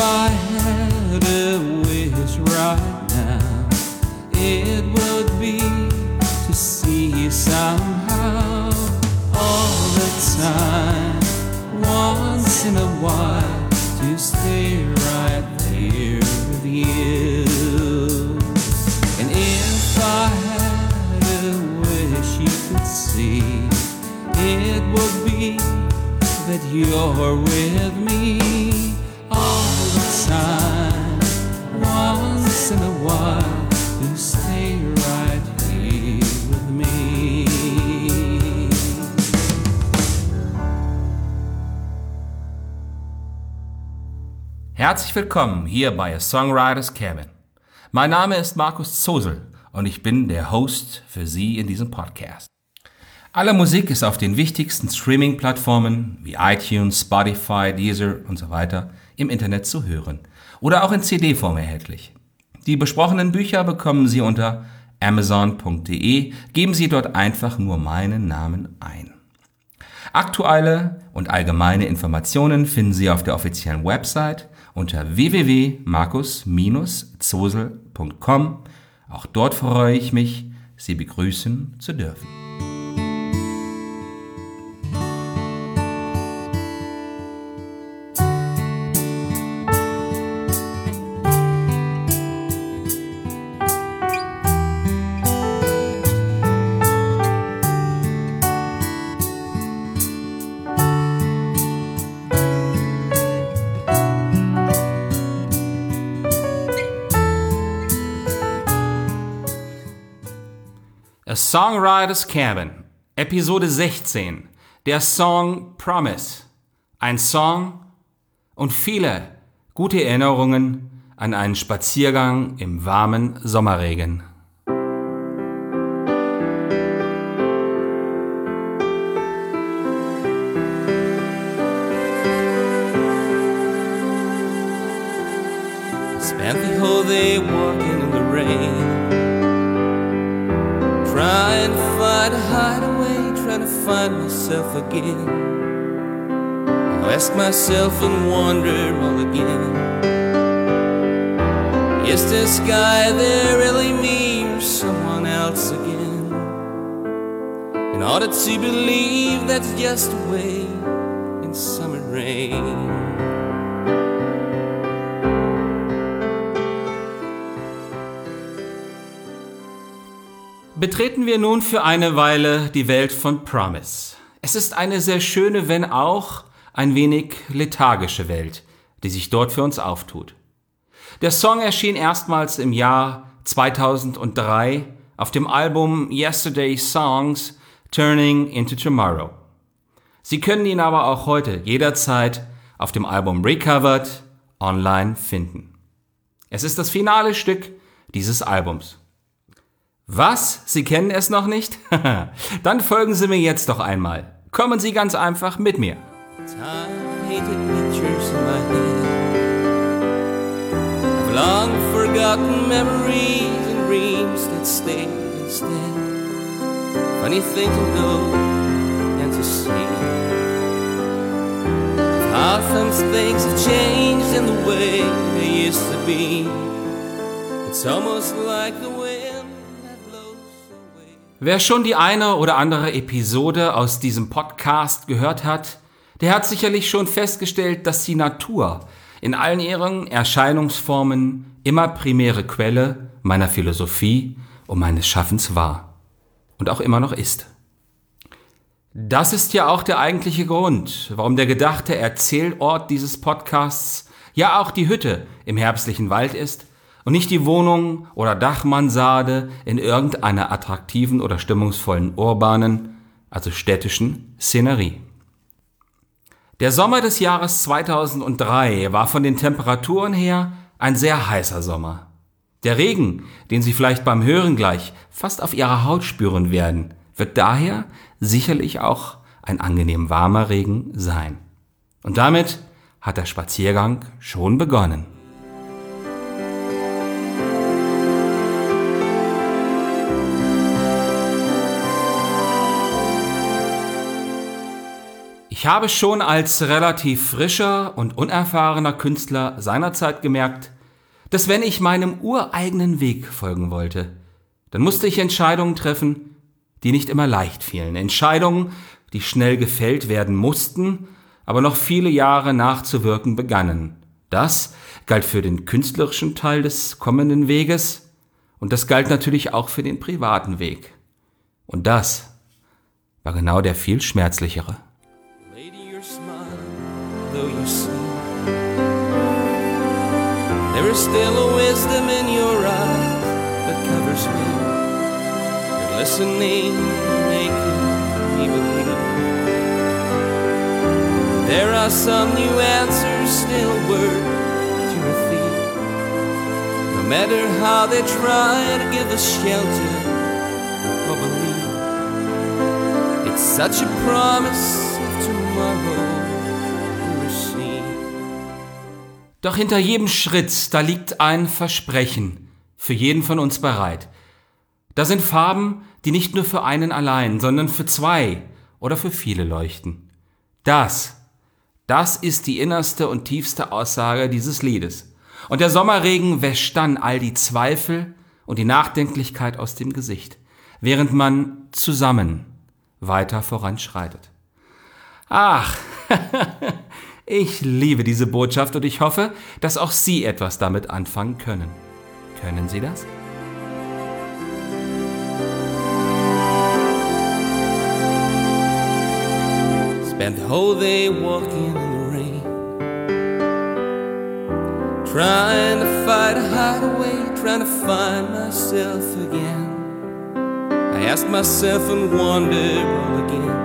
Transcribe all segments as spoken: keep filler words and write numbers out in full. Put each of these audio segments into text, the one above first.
I had a wish right now, it would be to see you somehow all the time, once in a while, to stay right there with you. And if I had a wish you could see, it would be that you're with me all the time, once in a while, to stay right here with me. Herzlich willkommen hier bei A Songwriter's Cabin. Mein Name ist Markus Zosel und ich bin der Host für Sie in diesem Podcast. Alle Musik ist auf den wichtigsten Streaming-Plattformen wie iTunes, Spotify, Deezer und so weiter im Internet zu hören oder auch in C D-Form erhältlich. Die besprochenen Bücher bekommen Sie unter amazon punkt de. Geben Sie dort einfach nur meinen Namen ein. Aktuelle und allgemeine Informationen finden Sie auf der offiziellen Website unter w w w punkt markus zosel punkt com. Auch dort freue ich mich, Sie begrüßen zu dürfen. A Songwriter's Cabin, Episode sechzehn, der Song Promise. Ein Song und viele gute Erinnerungen an einen Spaziergang im warmen Sommerregen. I spent the whole day walking in the rain, trying to find a hideaway, trying to find myself again. I ask myself and wonder all again, is this guy there really me or someone else again? In order to believe that's just a way in summer rain. Betreten wir nun für eine Weile die Welt von Promise. Es ist eine sehr schöne, wenn auch ein wenig lethargische Welt, die sich dort für uns auftut. Der Song erschien erstmals im Jahr zweitausenddrei auf dem Album Yesterday's Songs Turning into Tomorrow. Sie können ihn aber auch heute jederzeit auf dem Album Recovered online finden. Es ist das finale Stück dieses Albums. Was? Sie kennen es noch nicht? Dann folgen Sie mir jetzt doch einmal. Kommen Sie ganz einfach mit mir. Time painted pictures in my head of long forgotten memories and dreams that stayed instead. Funny thing to know and to see, how some things have changed in the way they used to be. It's almost like the wind. Wer schon die eine oder andere Episode aus diesem Podcast gehört hat, der hat sicherlich schon festgestellt, dass die Natur in allen ihren Erscheinungsformen immer primäre Quelle meiner Philosophie und meines Schaffens war und auch immer noch ist. Das ist ja auch der eigentliche Grund, warum der gedachte Erzählort dieses Podcasts ja auch die Hütte im herbstlichen Wald ist und nicht die Wohnung oder Dachmansarde in irgendeiner attraktiven oder stimmungsvollen urbanen, also städtischen Szenerie. Der Sommer des Jahres zweitausenddrei war von den Temperaturen her ein sehr heißer Sommer. Der Regen, den Sie vielleicht beim Hören gleich fast auf Ihrer Haut spüren werden, wird daher sicherlich auch ein angenehm warmer Regen sein. Und damit hat der Spaziergang schon begonnen. Ich habe schon als relativ frischer und unerfahrener Künstler seinerzeit gemerkt, dass wenn ich meinem ureigenen Weg folgen wollte, dann musste ich Entscheidungen treffen, die nicht immer leicht fielen. Entscheidungen, die schnell gefällt werden mussten, aber noch viele Jahre nachzuwirken begannen. Das galt für den künstlerischen Teil des kommenden Weges und das galt natürlich auch für den privaten Weg. Und das war genau der viel schmerzlichere. Lady, your smile, though you see, there is still a wisdom in your eyes that covers me. You're listening, making me believe there are some new answers still word to receive. No matter how they try to give us shelter or believe, it's such a promise of tomorrow to receive. Doch hinter jedem Schritt, da liegt ein Versprechen, für jeden von uns bereit. Da sind Farben, die nicht nur für einen allein, sondern für zwei oder für viele leuchten. Das, das ist die innerste und tiefste Aussage dieses Liedes. Und der Sommerregen wäscht dann all die Zweifel und die Nachdenklichkeit aus dem Gesicht, während man zusammen weiter voranschreitet. Ach, ich liebe diese Botschaft und ich hoffe, dass auch Sie etwas damit anfangen können. Können Sie das? Spent the whole day walking in the rain, trying to fight a hideaway, trying to find myself again. I asked myself and wondered all again,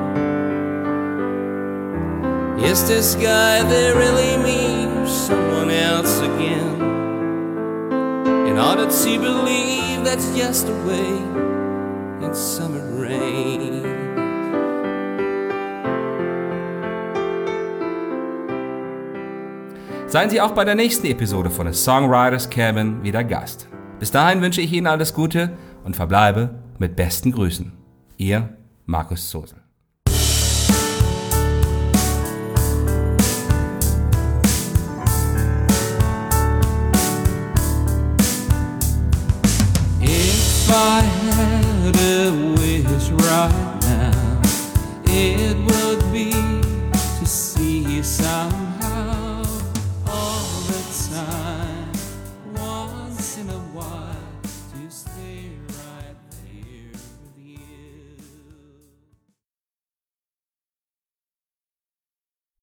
is this guy there really me or someone else again? In order to believe that's just a way in summer rain. Seien Sie auch bei der nächsten Episode von The Songwriters Cabin wieder Gast. Bis dahin wünsche ich Ihnen alles Gute und verbleibe mit besten Grüßen. Ihr Markus Zosel. If I had a wish right